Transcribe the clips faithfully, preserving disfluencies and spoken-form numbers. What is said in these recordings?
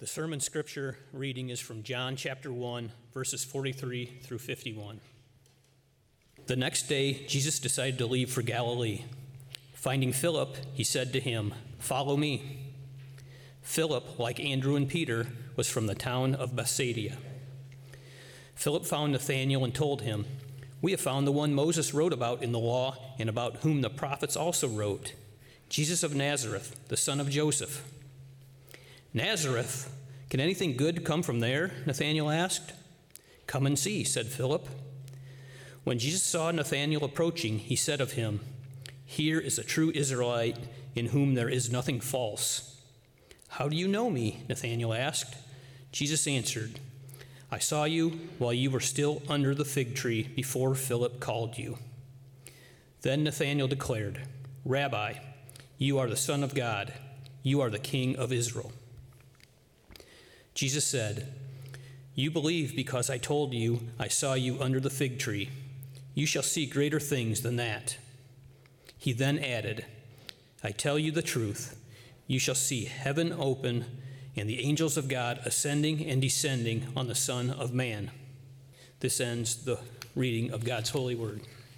The sermon scripture reading is from John chapter one, verses forty-three through fifty-one. The next day, Jesus decided to leave for Galilee. Finding Philip, he said to him, "Follow me." Philip, like Andrew and Peter, was from the town of Bethsaida. Philip found Nathanael and told him, "We have found the one Moses wrote about in the law and about whom the prophets also wrote, Jesus of Nazareth, the son of Joseph." "Nazareth? Can anything good come from there?" Nathanael asked. "Come and see," said Philip. When Jesus saw Nathanael approaching, he said of him, "Here is a true Israelite in whom there is nothing false." "How do you know me?" Nathanael asked. Jesus answered, "I saw you while you were still under the fig tree before Philip called you." Then Nathanael declared, "Rabbi, you are the Son of God. You are the King of Israel." Jesus said, "You believe because I told you I saw you under the fig tree. You shall see greater things than that." He then added, "I tell you the truth. You shall see heaven open and the angels of God ascending and descending on the Son of Man." This ends the reading of God's holy word.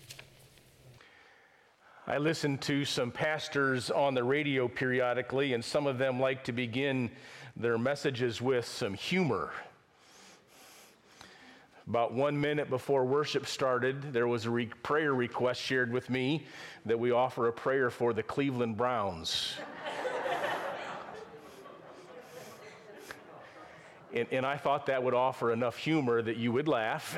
I listen to some pastors on the radio periodically, and some of them like to begin their messages with some humor. About one minute before worship started, there was a re- prayer request shared with me that we offer a prayer for the Cleveland Browns. and, and I thought that would offer enough humor that you would laugh.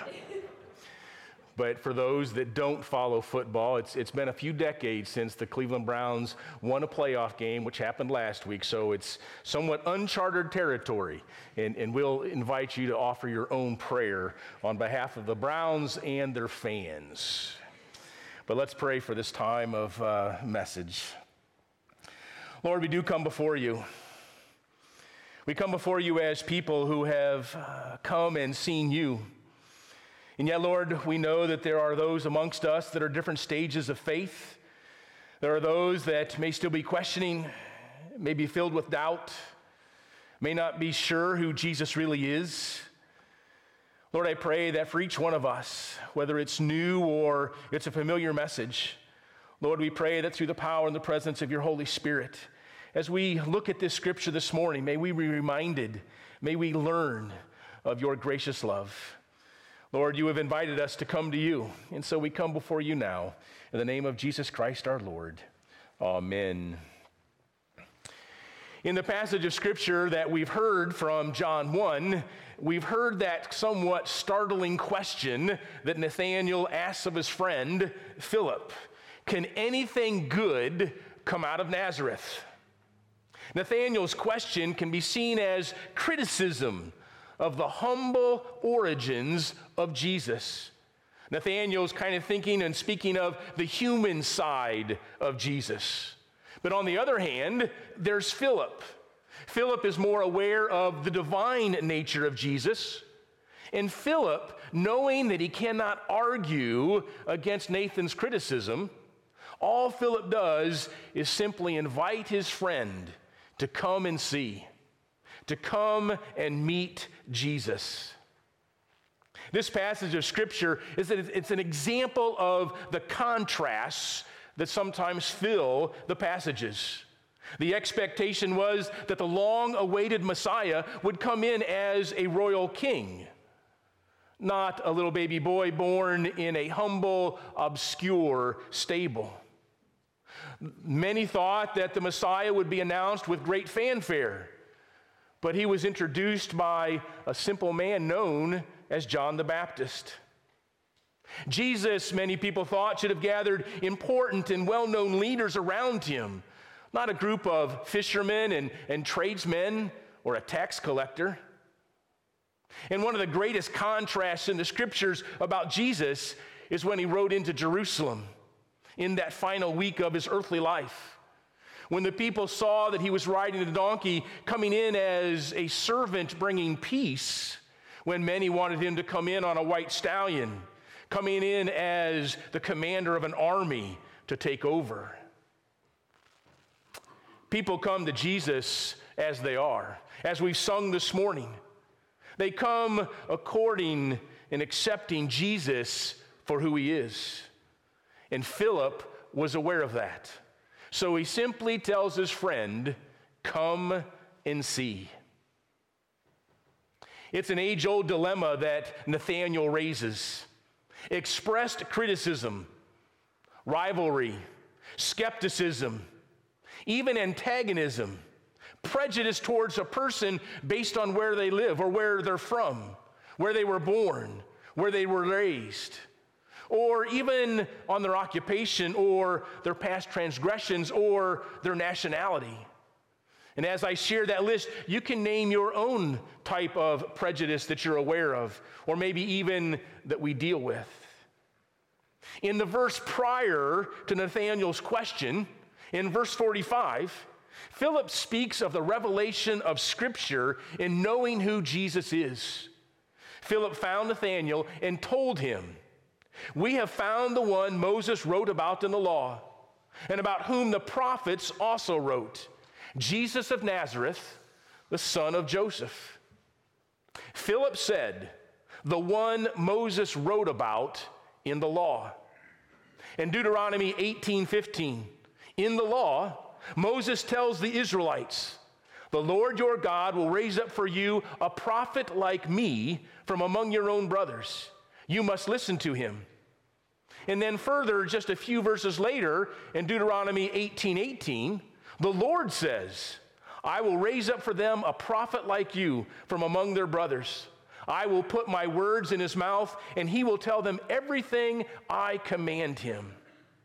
But for those that don't follow football, it's it's been a few decades since the Cleveland Browns won a playoff game, which happened last week, so it's somewhat uncharted territory. And, and we'll invite you to offer your own prayer on behalf of the Browns and their fans. But let's pray for this time of uh, message. Lord, we do come before you. We come before you as people who have uh, come and seen you. And yet, Lord, we know that there are those amongst us that are different stages of faith. There are those that may still be questioning, may be filled with doubt, may not be sure who Jesus really is. Lord, I pray that for each one of us, whether it's new or it's a familiar message, Lord, we pray that through the power and the presence of your Holy Spirit, as we look at this scripture this morning, may we be reminded, may we learn of your gracious love. Lord, you have invited us to come to you, and so we come before you now. In the name of Jesus Christ our Lord, amen. In the passage of Scripture that we've heard from John one, we've heard that somewhat startling question that Nathanael asks of his friend, Philip. Can anything good come out of Nazareth? Nathanael's question can be seen as criticism of the humble origins of Jesus. Nathanael's kind of thinking and speaking of the human side of Jesus. But on the other hand, there's Philip. Philip is more aware of the divine nature of Jesus. And Philip, knowing that he cannot argue against Nathan's criticism, all Philip does is simply invite his friend to come and see, to come and meet Jesus. This passage of Scripture is that it's an example of the contrasts that sometimes fill the passages. The expectation was that the long-awaited Messiah would come in as a royal king, not a little baby boy born in a humble, obscure stable. Many thought that the Messiah would be announced with great fanfare, but he was introduced by a simple man known as John the Baptist. Jesus, many people thought, should have gathered important and well-known leaders around him, not a group of fishermen and, and tradesmen or a tax collector. And one of the greatest contrasts in the Scriptures about Jesus is when he rode into Jerusalem in that final week of his earthly life. When the people saw that he was riding a donkey, coming in as a servant bringing peace, when many wanted him to come in on a white stallion, coming in as the commander of an army to take over. People come to Jesus as they are, as we've sung this morning. They come according and accepting Jesus for who he is. And Philip was aware of that. So he simply tells his friend, "Come and see." It's an age-old dilemma that Nathanael raises. Expressed criticism, rivalry, skepticism, even antagonism, prejudice towards a person based on where they live or where they're from, where they were born, where they were raised, or even on their occupation or their past transgressions or their nationality. And as I share that list, you can name your own type of prejudice that you're aware of, or maybe even that we deal with. In the verse prior to Nathanael's question, in verse forty-five, Philip speaks of the revelation of Scripture in knowing who Jesus is. Philip found Nathanael and told him, "We have found the one Moses wrote about in the law, and about whom the prophets also wrote, Jesus of Nazareth, the son of Joseph." Philip said, "The one Moses wrote about in the law." In Deuteronomy eighteen fifteen, in the law, Moses tells the Israelites, "The Lord your God will raise up for you a prophet like me from among your own brothers. You must listen to him." And then further, just a few verses later, in Deuteronomy eighteen eighteen, the Lord says, "I will raise up for them a prophet like you from among their brothers. I will put my words in his mouth, and he will tell them everything I command him."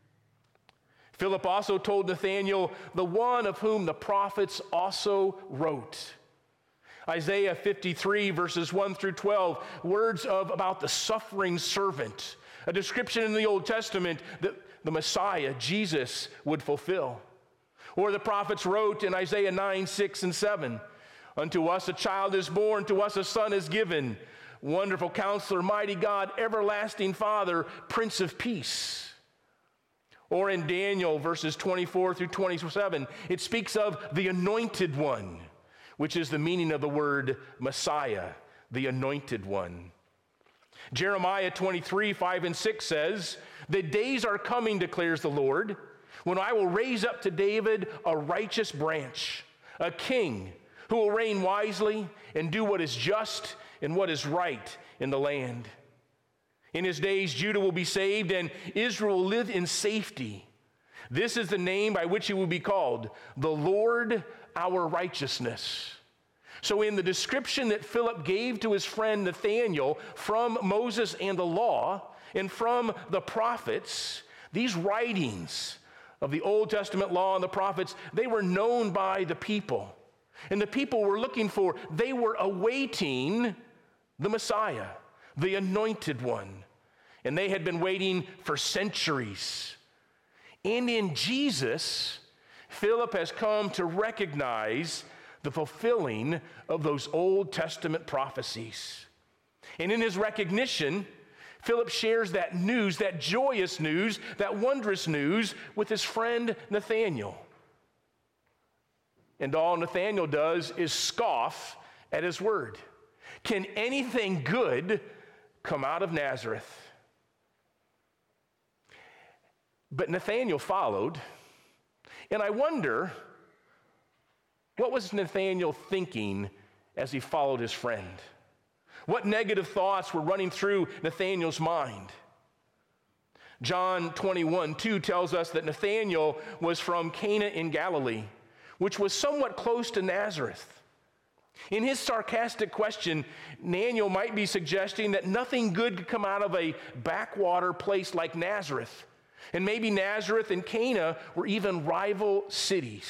Philip also told Nathanael, "The one of whom the prophets also wrote." Isaiah fifty-three, verses one through twelve, words of about the suffering servant, a description in the Old Testament that the Messiah, Jesus, would fulfill. Or the prophets wrote in Isaiah nine, six, and seven, "Unto us a child is born, to us a son is given. Wonderful Counselor, Mighty God, Everlasting Father, Prince of Peace." Or in Daniel, verses twenty-four through twenty-seven, it speaks of the Anointed One, which is the meaning of the word Messiah, the Anointed One. Jeremiah twenty-three, five and six says, "The days are coming, declares the Lord, when I will raise up to David a righteous branch, a king who will reign wisely and do what is just and what is right in the land. In his days, Judah will be saved and Israel will live in safety. This is the name by which he will be called, the Lord our righteousness." So in the description that Philip gave to his friend Nathanael from Moses and the law and from the prophets, these writings of the Old Testament law and the prophets, they were known by the people. And the people were looking for, they were awaiting the Messiah, the Anointed One. And they had been waiting for centuries. And in Jesus, Philip has come to recognize the fulfilling of those Old Testament prophecies. And in his recognition, Philip shares that news, that joyous news, that wondrous news with his friend Nathanael. And all Nathanael does is scoff at his word. Can anything good come out of Nazareth? But Nathanael followed, and I wonder, what was Nathanael thinking as he followed his friend? What negative thoughts were running through Nathanael's mind? John twenty-one two tells us that Nathanael was from Cana in Galilee, which was somewhat close to Nazareth. In his sarcastic question, Nathanael might be suggesting that nothing good could come out of a backwater place like Nazareth. And maybe Nazareth and Cana were even rival cities.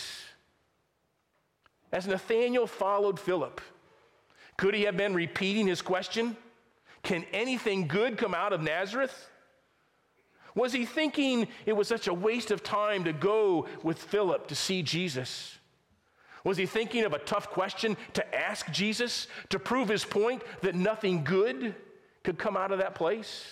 As Nathanael followed Philip, could he have been repeating his question? Can anything good come out of Nazareth? Was he thinking it was such a waste of time to go with Philip to see Jesus? Was he thinking of a tough question to ask Jesus to prove his point that nothing good could come out of that place?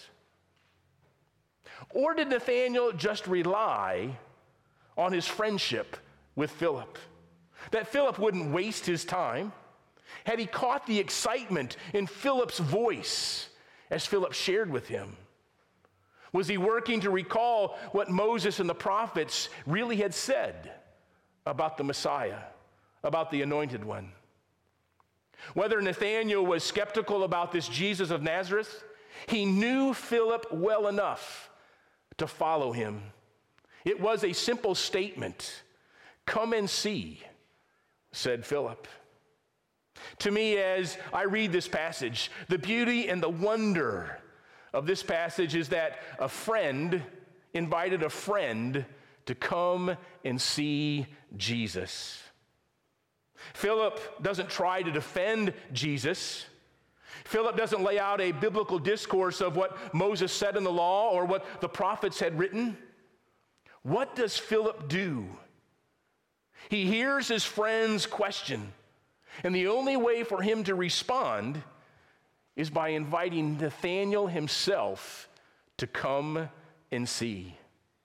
Or did Nathanael just rely on his friendship with Philip? that Philip wouldn't waste his time? Had he caught the excitement in Philip's voice as Philip shared with him? Was he working to recall what Moses and the prophets really had said about the Messiah, about the Anointed One? Whether Nathanael was skeptical about this Jesus of Nazareth, he knew Philip well enough to follow him. It was a simple statement. "Come and see," said Philip. To me, as I read this passage, the beauty and the wonder of this passage is that a friend invited a friend to come and see Jesus. Philip doesn't try to defend Jesus. Philip doesn't lay out a biblical discourse of what Moses said in the law or what the prophets had written. What does Philip do? He hears his friend's question, and the only way for him to respond is by inviting Nathanael himself to come and see.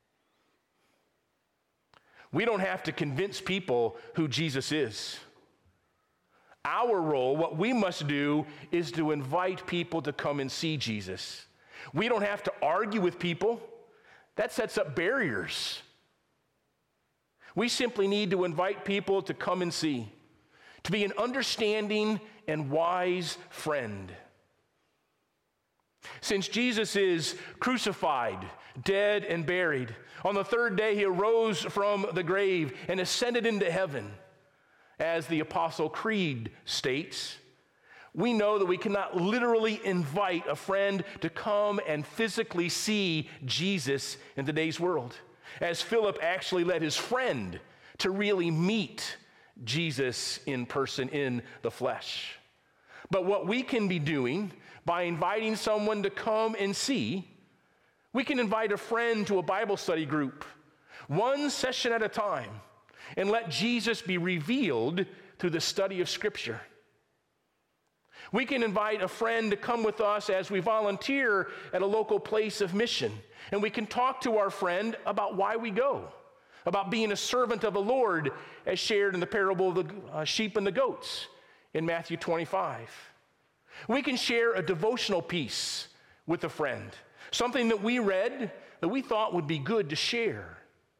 We don't have to convince people who Jesus is. Our role, what we must do, is to invite people to come and see Jesus. We don't have to argue with people. That sets up barriers. We simply need to invite people to come and see, to be an understanding and wise friend. Since Jesus is crucified, dead, and buried, on the third day he arose from the grave and ascended into heaven. As the Apostle Creed states, we know that we cannot literally invite a friend to come and physically see Jesus in today's world, as Philip actually led his friend to really meet Jesus in person, in the flesh. But what we can be doing by inviting someone to come and see, we can invite a friend to a Bible study group, one session at a time, and let Jesus be revealed through the study of Scripture. We can invite a friend to come with us as we volunteer at a local place of mission, and we can talk to our friend about why we go, about being a servant of the Lord, as shared in the parable of the uh, sheep and the goats in Matthew twenty-five. We can share a devotional piece with a friend, something that we read that we thought would be good to share.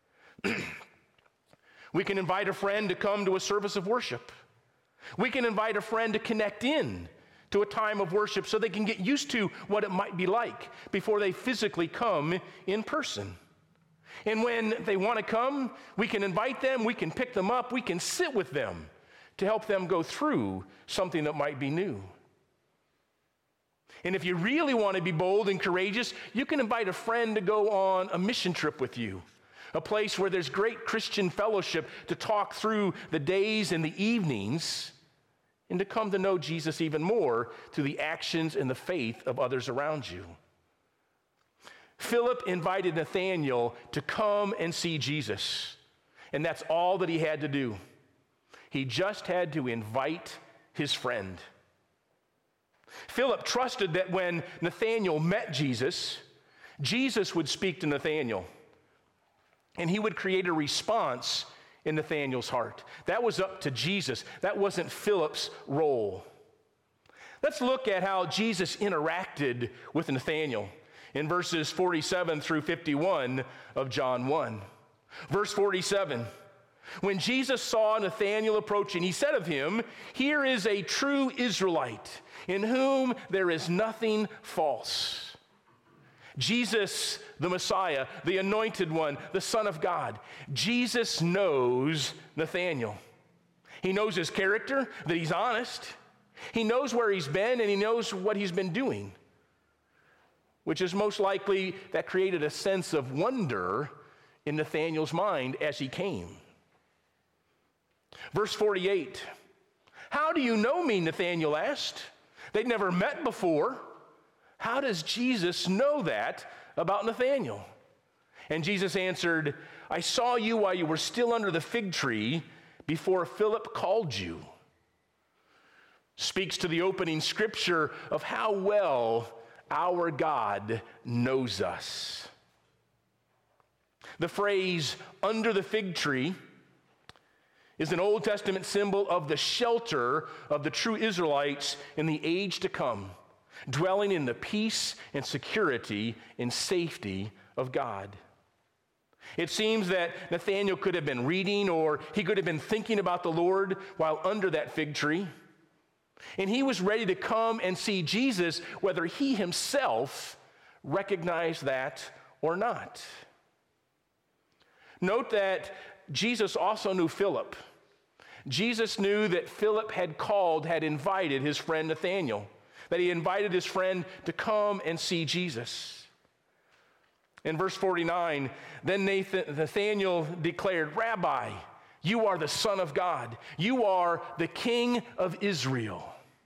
We can invite a friend to come to a service of worship. We can invite a friend to connect in to a time of worship so they can get used to what it might be like before they physically come in person. And when they want to come, we can invite them, we can pick them up, we can sit with them to help them go through something that might be new. And if you really want to be bold and courageous, you can invite a friend to go on a mission trip with you, a place where there's great Christian fellowship to talk through the days and the evenings and to come to know Jesus even more through the actions and the faith of others around you. Philip invited Nathanael to come and see Jesus, and that's all that he had to do. He just had to invite his friend. Philip trusted that when Nathanael met Jesus, Jesus would speak to Nathanael, and he would create a response in Nathanael's heart. That was up to Jesus. That wasn't Philip's role. Let's look at how Jesus interacted with Nathanael in verses forty-seven through fifty-one of John one. Verse forty-seven, when Jesus saw Nathanael approaching, he said of him, "Here is a true Israelite, in whom there is nothing false." Jesus, the Messiah, the Anointed One, the Son of God. Jesus knows Nathanael. He knows his character, that he's honest. He knows where he's been, and he knows what he's been doing, which is most likely that created a sense of wonder in Nathanael's mind as he came. Verse forty-eight, "How do you know me?" Nathanael asked. They'd never met before. How does Jesus know that about Nathanael? And Jesus answered, "I saw you while you were still under the fig tree before Philip called you." Speaks to the opening scripture of how well our God knows us. The phrase "under the fig tree" is an Old Testament symbol of the shelter of the true Israelites in the age to come, dwelling in the peace and security and safety of God. It seems that Nathanael could have been reading or he could have been thinking about the Lord while under that fig tree. And he was ready to come and see Jesus, whether he himself recognized that or not. Note that Jesus also knew Philip. Jesus knew that Philip had called, had invited his friend Nathanael, that he invited his friend to come and see Jesus. In verse forty-nine, then Nathan, Nathanael declared, "Rabbi, you are the Son of God. You are the King of Israel."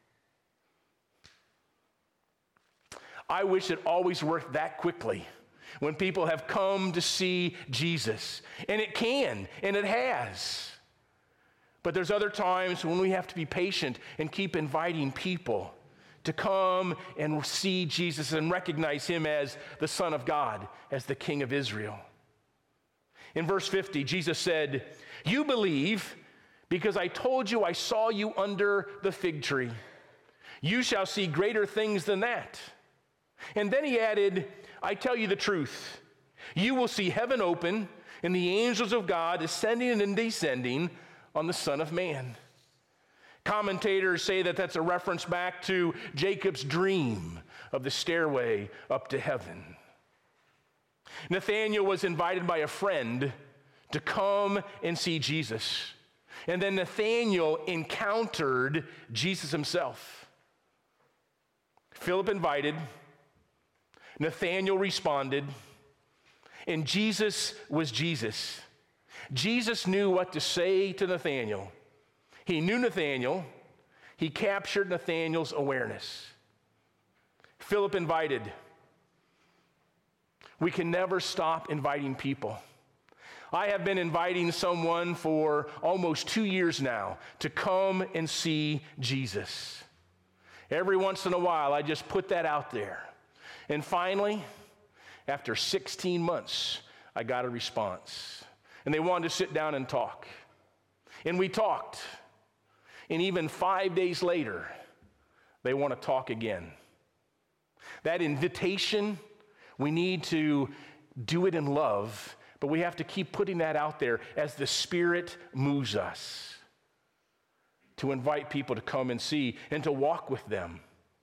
I wish it always worked that quickly when people have come to see Jesus. And it can, and it has. But there's other times when we have to be patient and keep inviting people to come and see Jesus and recognize him as the Son of God, as the King of Israel. In verse fifty, Jesus said, "You believe because I told you I saw you under the fig tree. You shall see greater things than that." And then he added, "I tell you the truth. You will see heaven open and the angels of God ascending and descending on the Son of Man." Commentators say that that's a reference back to Jacob's dream of the stairway up to heaven. Nathanael was invited by a friend to come and see Jesus. And then Nathanael encountered Jesus himself. Philip invited, Nathanael responded, and Jesus was Jesus. Jesus knew what to say to Nathanael. He knew Nathanael. He captured Nathanael's awareness. Philip invited. We can never stop inviting people. I have been inviting someone for almost two years now to come and see Jesus. Every once in a while, I just put that out there. And finally, after sixteen months, I got a response. And they wanted to sit down and talk. And we talked. And even five days later, they want to talk again. That invitation, we need to do it in love, but we have to keep putting that out there as the Spirit moves us to invite people to come and see and to walk with them.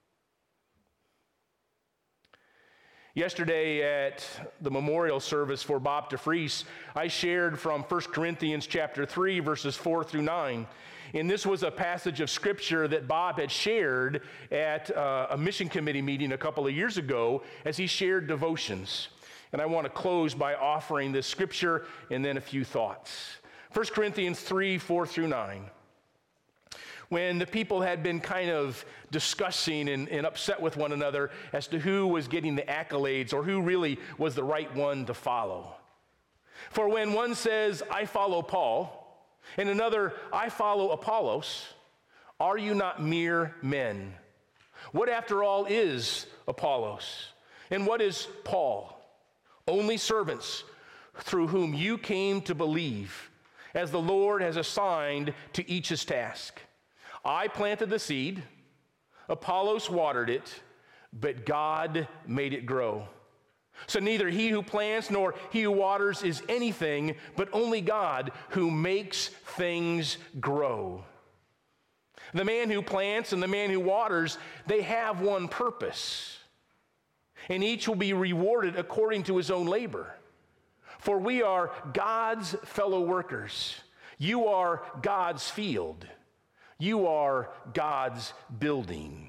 Yesterday at the memorial service for Bob DeFries, I shared from First Corinthians chapter three, verses four through nine. And this was a passage of scripture that Bob had shared at uh, a mission committee meeting a couple of years ago as he shared devotions. And I want to close by offering this scripture and then a few thoughts. First Corinthians three, four through nine. When the people had been kind of discussing and, and upset with one another as to who was getting the accolades or who really was the right one to follow. For when one says, "I follow Paul," and another, "I follow Apollos," are you not mere men? What after all is Apollos? And what is Paul? Only servants through whom you came to believe, as the Lord has assigned to each his task. I planted the seed, Apollos watered it, but God made it grow. So neither he who plants nor he who waters is anything, but only God who makes things grow. The man who plants and the man who waters, they have one purpose, and each will be rewarded according to his own labor. For we are God's fellow workers. You are God's field. You are God's building.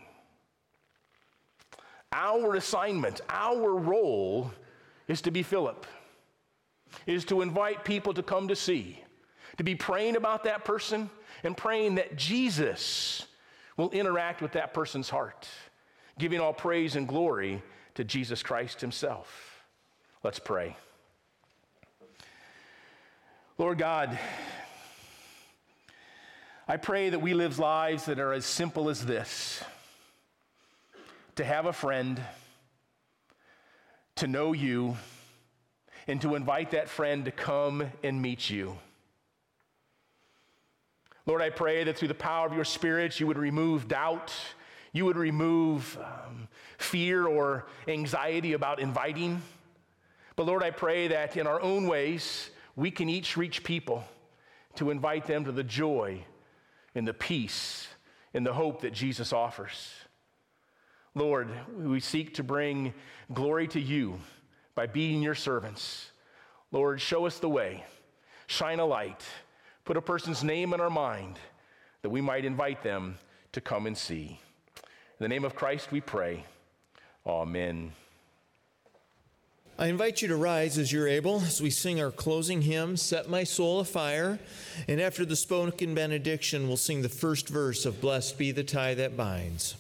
Our assignment, our role is to be Philip, is to invite people to come to see, to be praying about that person and praying that Jesus will interact with that person's heart, giving all praise and glory to Jesus Christ himself. Let's pray. Lord God, I pray that we live lives that are as simple as this: to have a friend, to know you, and to invite that friend to come and meet you. Lord, I pray that through the power of your Spirit, you would remove doubt, you would remove um, fear or anxiety about inviting. But Lord, I pray that in our own ways, we can each reach people to invite them to the joy and the peace and the hope that Jesus offers. Lord, we seek to bring glory to you by being your servants. Lord, show us the way, shine a light, put a person's name in our mind that we might invite them to come and see. In the name of Christ we pray. Amen. I invite you to rise as you're able as we sing our closing hymn, Set My Soul Afire. And after the spoken benediction, we'll sing the first verse of Blessed Be the Tie That Binds.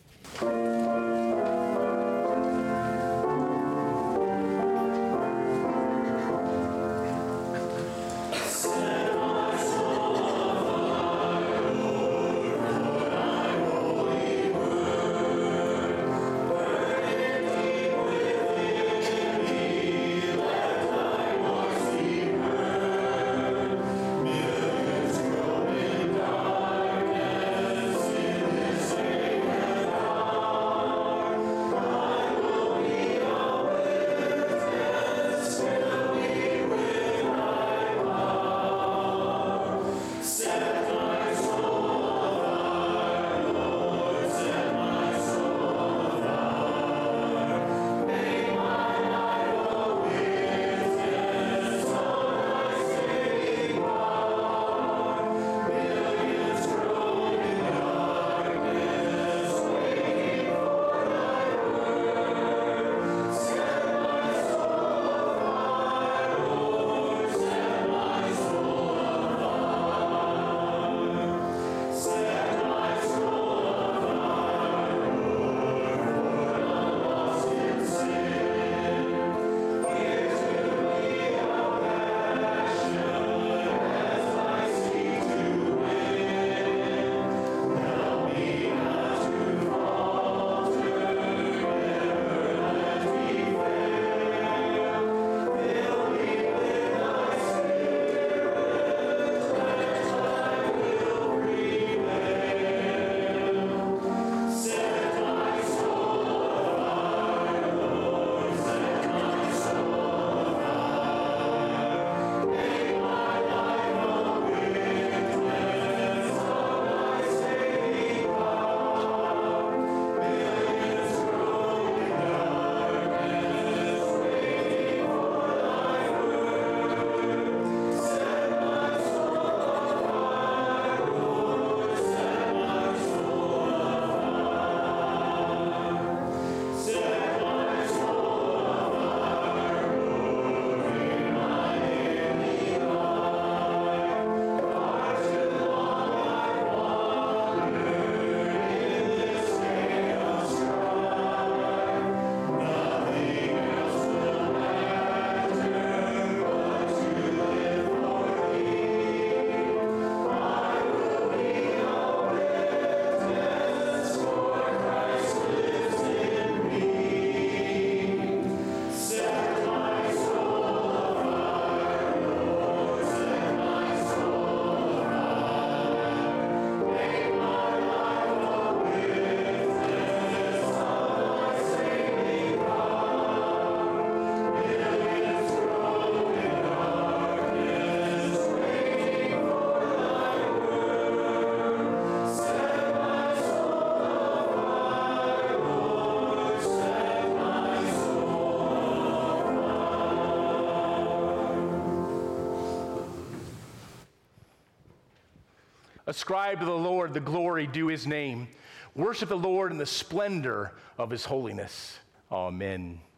Ascribe to the Lord the glory due his name. Worship the Lord in the splendor of his holiness. Amen.